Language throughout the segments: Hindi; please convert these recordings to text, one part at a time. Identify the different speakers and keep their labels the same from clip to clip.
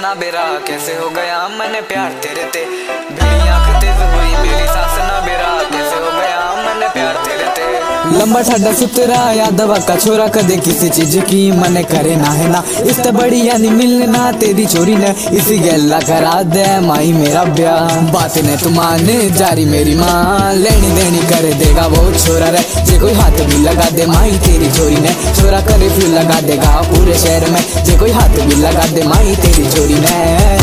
Speaker 1: ना बेरा कैसे हो गया मैंने प्यार तेरे ते। मेरी आंख तेज हुई मेरी सांस ना बेरा कैसे हो गया मैंने प्यार तेरे ते। लंबा ठाडा सुतरा यादवा का छोरा कदे किसी चीज की मन करे ना है ना। इस बड़ी यानी मिलना तेरी चोरी ने इसी गैला करा दे माई मेरा ब्याह। बात ने तू माने जारी मेरी माँ लेनी देनी कर देगा वो छोरा रे। जे कोई हाथ भी लगा दे माई तेरी चोरी ने छोरा करे फिर लगा देगा पूरे शहर में। जे कोई हाथ भी लगा दे माई तेरी चोरी ने।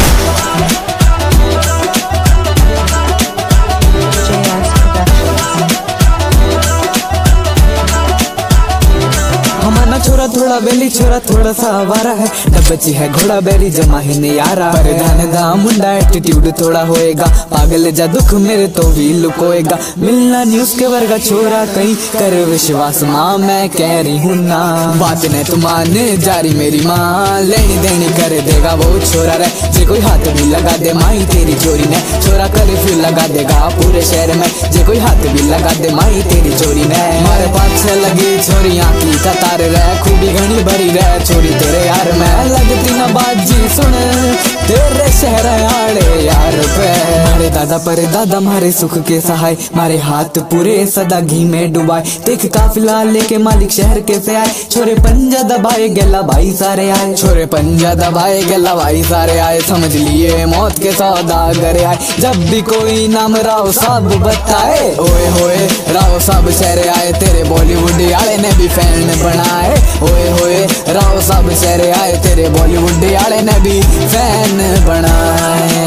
Speaker 1: हमारा छोरा थोड़ा बेली छोरा थोड़ा सा आवारा है। डब्बची है घोड़ा बेरी जमा ही नहीं यारा। परिधान दा मुंडा एटीट्यूड थोड़ा होएगा। पागल जा दुख मेरे तो भी लुकोएगा। मिलना न्यूज के वर्गा छोरा कहीं कर विश्वास माँ मैं कह रही हूँ ना। बात ने तू माने जारी मेरी माँ लेनी देनी कर देगा वो छोरा रे। जे कोई हाथ भी लगा दे माई तेरी चोरी ने छोरा करे फिर लगा देगा पूरे शहर में। जे कोई हाथ भी लगा दे माई तेरी चोरी ने। मारे पाछे लगी छोरियां की कतार रह खूबी घनी भरी रह छोरी तेरे यार में लगती ना बाजी सुन तेरे शहर आड़े यार पे। मारे दादा पर दादा मारे सुख के सहाय मारे हाथ पूरे सदा घी में डुबाए। देख काफिला लेके मालिक शहर के से आए छोरे पंजा दबाए गेला भाई सारे आए। छोरे पंजा दबाए गेला भाई सारे आए समझ लिए मौत के सौदागर आए। जब भी कोई नाम राव साहब बताए ओए होए राव साहब शहर आए। तेरे बॉलीवुड आले ने भी फैन बनाए ओए होए राव साहब शहर आए। तेरे बॉलीवुड आले ने भी फैन बनाए।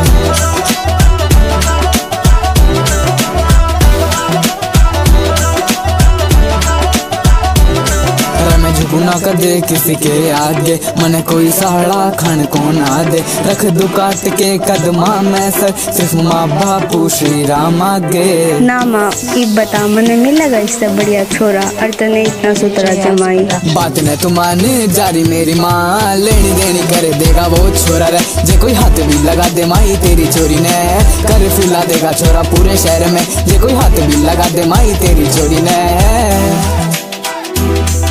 Speaker 1: झुकना कदे किसी के आगे मने कोई सहारा खन को ना दे। रख दो काट के कदमा में सर सिर्फ माँ बापू श्री राम आगे।
Speaker 2: ना माँ ई बता मने मिलेगा इससे बढ़िया छोरा और तने इतना सुतरा जमाई।
Speaker 1: बात ने तू माने जारी मेरी माँ लेनी देनी कर देगा वो छोरा रे। जे कोई हाथ भी लगा दे माई तेरी चोरी ने कर फिला देगा छोरा पूरे शहर में। जे कोई हाथ भी लगा दे माई तेरी चोरी ने।